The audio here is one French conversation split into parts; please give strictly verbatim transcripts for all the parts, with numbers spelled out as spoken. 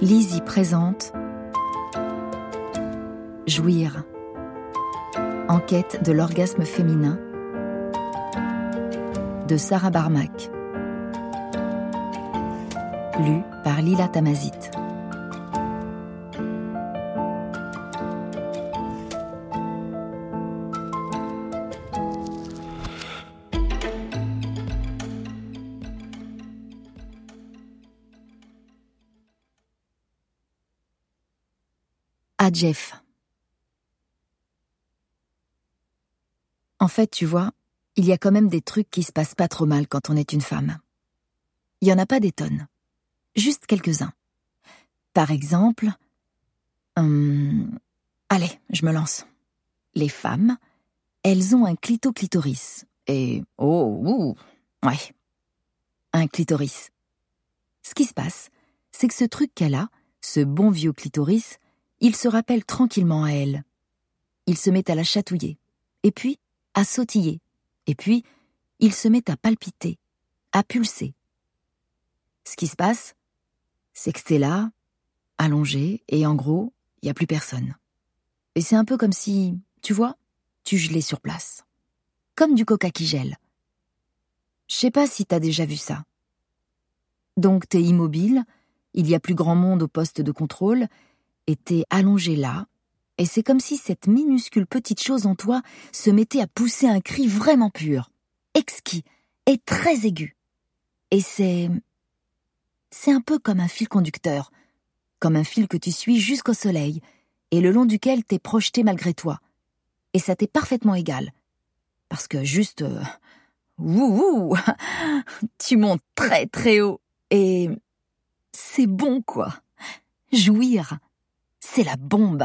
Lizzie présente Jouir. Enquête de l'orgasme féminin de Sarah Barmak. Lu par Lila Tamazit. À Jeff. En fait, tu vois, il y a quand même des trucs qui se passent pas trop mal quand on est une femme. Il y en a pas des tonnes. Juste quelques-uns. Par exemple... Hum, allez, je me lance. Les femmes, elles ont un clito-clitoris. Et... Oh, ouh, ouais. Un clitoris. Ce qui se passe, c'est que ce truc qu'elle a, ce bon vieux clitoris, il se rappelle tranquillement à elle. Il se met à la chatouiller. Et puis, à sautiller. Et puis, il se met à palpiter, à pulser. Ce qui se passe, c'est que c'est là, allongé, et en gros, il n'y a plus personne. Et c'est un peu comme si, tu vois, tu gelais sur place. Comme du coca qui gèle. Je sais pas si t'as déjà vu ça. Donc t'es immobile, il y a plus grand monde au poste de contrôle, et t'es allongé là, et c'est comme si cette minuscule petite chose en toi se mettait à pousser un cri vraiment pur, exquis et très aigu. Et c'est... c'est un peu comme un fil conducteur, comme un fil que tu suis jusqu'au soleil, et le long duquel t'es projeté malgré toi. Et ça t'est parfaitement égal. Parce que juste... Euh, wouhou, tu montes très très haut, et... c'est bon quoi. Jouir, c'est la bombe.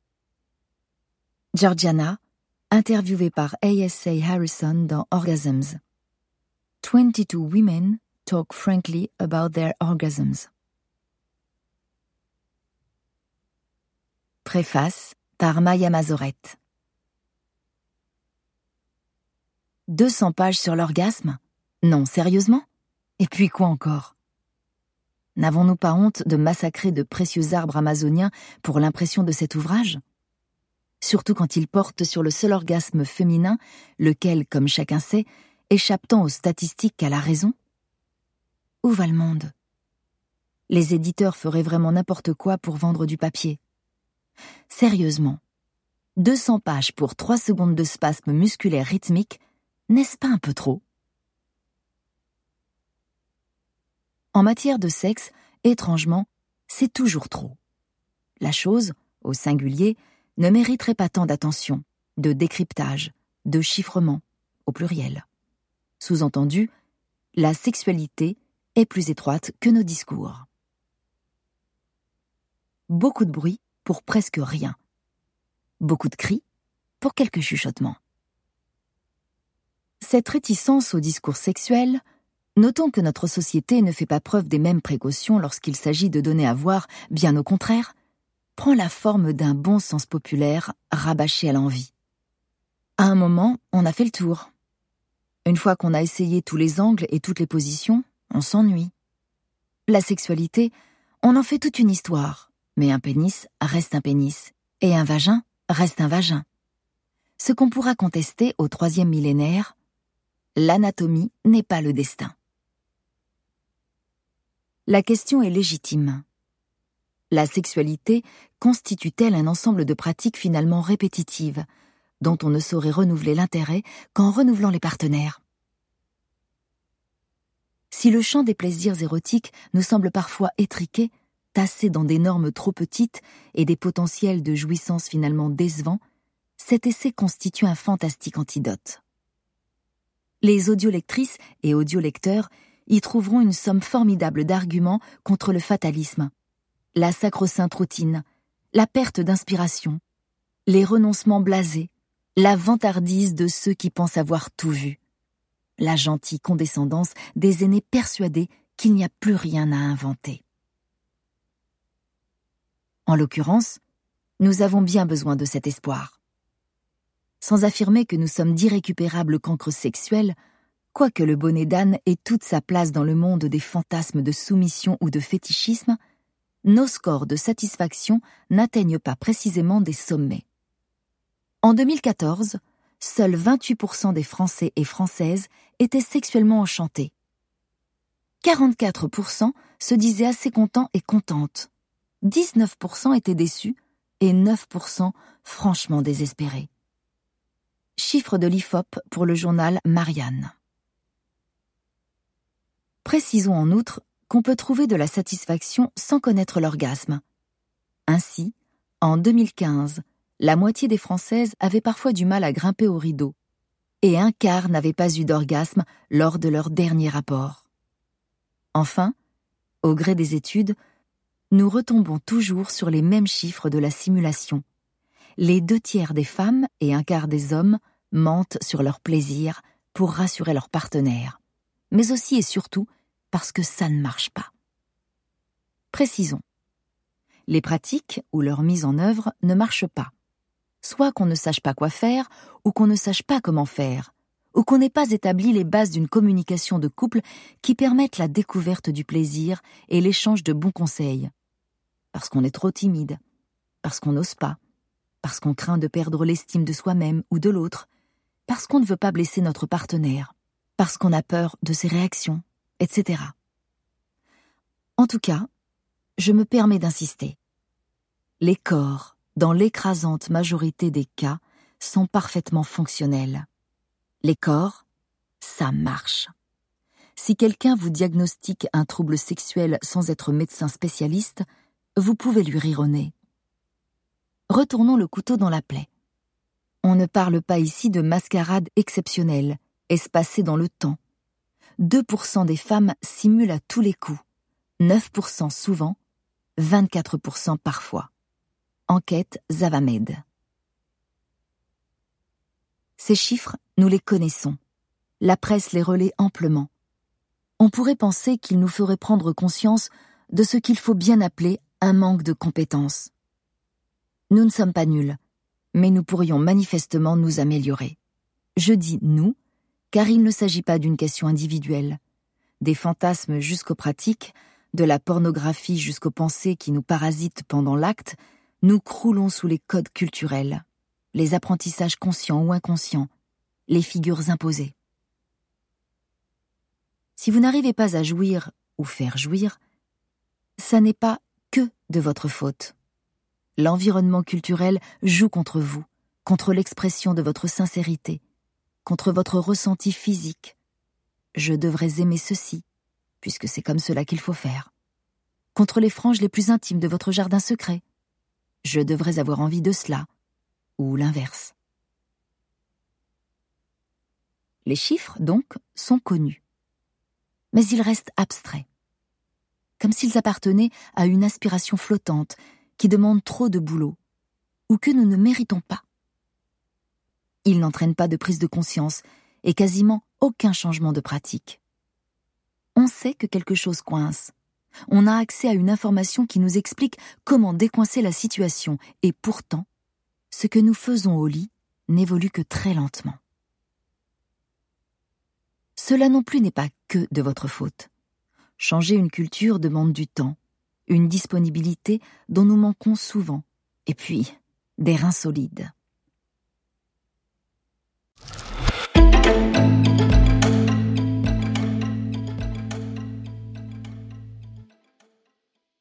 Georgiana, interviewée par A S A Harrison dans Orgasms. twenty-two women talk frankly about their orgasms. Préface par Maya Mazorette. deux cents pages sur l'orgasme ? Non, sérieusement ? Et puis quoi encore ? N'avons-nous pas honte de massacrer de précieux arbres amazoniens pour l'impression de cet ouvrage ? Surtout quand il porte sur le seul orgasme féminin, lequel, comme chacun sait, échappe tant aux statistiques qu'à la raison ? Où va le monde ? Les éditeurs feraient vraiment n'importe quoi pour vendre du papier. Sérieusement, deux cents pages pour trois secondes de spasme musculaire rythmique, n'est-ce pas un peu trop ? En matière de sexe, étrangement, c'est toujours trop. La chose, au singulier, ne mériterait pas tant d'attention, de décryptage, de chiffrement, au pluriel. Sous-entendu, la sexualité est plus étroite que nos discours. Beaucoup de bruit pour presque rien. Beaucoup de cris pour quelques chuchotements. Cette réticence au discours sexuel, notons que notre société ne fait pas preuve des mêmes précautions lorsqu'il s'agit de donner à voir, bien au contraire, prend la forme d'un bon sens populaire rabâché à l'envi. À un moment, on a fait le tour. Une fois qu'on a essayé tous les angles et toutes les positions, on s'ennuie. La sexualité, on en fait toute une histoire, mais un pénis reste un pénis, et un vagin reste un vagin. Ce qu'on pourra contester au troisième millénaire, l'anatomie n'est pas le destin. La question est légitime. La sexualité constitue-t-elle un ensemble de pratiques finalement répétitives, dont on ne saurait renouveler l'intérêt qu'en renouvelant les partenaires ? Si le champ des plaisirs érotiques nous semble parfois étriqué, tassé dans des normes trop petites et des potentiels de jouissance finalement décevants, cet essai constitue un fantastique antidote. Les audiolectrices et audiolecteurs y trouveront une somme formidable d'arguments contre le fatalisme, la sacro-sainte routine, la perte d'inspiration, les renoncements blasés, la vantardise de ceux qui pensent avoir tout vu, la gentille condescendance des aînés persuadés qu'il n'y a plus rien à inventer. En l'occurrence, nous avons bien besoin de cet espoir. Sans affirmer que nous sommes d'irrécupérables cancres sexuels, quoique le bonnet d'âne ait toute sa place dans le monde des fantasmes de soumission ou de fétichisme, nos scores de satisfaction n'atteignent pas précisément des sommets. En deux mille quatorze, seuls vingt-huit pour cent des Français et Françaises étaient sexuellement enchantés. quarante-quatre pour cent se disaient assez contents et contentes. dix-neuf pour cent étaient déçus et neuf pour cent franchement désespérés. Chiffre de l'I F O P pour le journal Marianne. Précisons en outre qu'on peut trouver de la satisfaction sans connaître l'orgasme. Ainsi, en deux mille quinze, la moitié des Françaises avaient parfois du mal à grimper au rideau, et un quart n'avaient pas eu d'orgasme lors de leur dernier rapport. Enfin, au gré des études, nous retombons toujours sur les mêmes chiffres de la simulation. Les deux tiers des femmes et un quart des hommes mentent sur leur plaisir pour rassurer leur partenaire, mais aussi et surtout parce que ça ne marche pas. Précisons. Les pratiques ou leur mise en œuvre ne marchent pas. Soit qu'on ne sache pas quoi faire, ou qu'on ne sache pas comment faire, ou qu'on n'ait pas établi les bases d'une communication de couple qui permettent la découverte du plaisir et l'échange de bons conseils. Parce qu'on est trop timide, parce qu'on n'ose pas, parce qu'on craint de perdre l'estime de soi-même ou de l'autre, parce qu'on ne veut pas blesser notre partenaire, parce qu'on a peur de ses réactions, et cetera. En tout cas, je me permets d'insister. Les corps, dans l'écrasante majorité des cas, sont parfaitement fonctionnels. Les corps, ça marche. Si quelqu'un vous diagnostique un trouble sexuel sans être médecin spécialiste, vous pouvez lui rire au nez. Retournons le couteau dans la plaie. On ne parle pas ici de mascarade exceptionnelle, espacée dans le temps. deux pour cent des femmes simulent à tous les coups, neuf pour cent souvent, vingt-quatre pour cent parfois. Enquête Zavamed. Ces chiffres, nous les connaissons. La presse les relaie amplement. On pourrait penser qu'ils nous feraient prendre conscience de ce qu'il faut bien appeler un manque de compétences. Nous ne sommes pas nuls, mais nous pourrions manifestement nous améliorer. Je dis « nous », car il ne s'agit pas d'une question individuelle. Des fantasmes jusqu'aux pratiques, de la pornographie jusqu'aux pensées qui nous parasitent pendant l'acte, nous croulons sous les codes culturels, les apprentissages conscients ou inconscients, les figures imposées. Si vous n'arrivez pas à jouir ou faire jouir, ça n'est pas que de votre faute. L'environnement culturel joue contre vous, contre l'expression de votre sincérité, contre votre ressenti physique. Je devrais aimer ceci, puisque c'est comme cela qu'il faut faire. Contre les franges les plus intimes de votre jardin secret. Je devrais avoir envie de cela, ou l'inverse. Les chiffres, donc, sont connus. Mais ils restent abstraits. Comme s'ils appartenaient à une aspiration flottante qui demande trop de boulot, ou que nous ne méritons pas. Ils n'entraînent pas de prise de conscience et quasiment aucun changement de pratique. On sait que quelque chose coince. On a accès à une information qui nous explique comment décoincer la situation, et pourtant, ce que nous faisons au lit n'évolue que très lentement. Cela non plus n'est pas que de votre faute. Changer une culture demande du temps, une disponibilité dont nous manquons souvent, et puis des reins solides.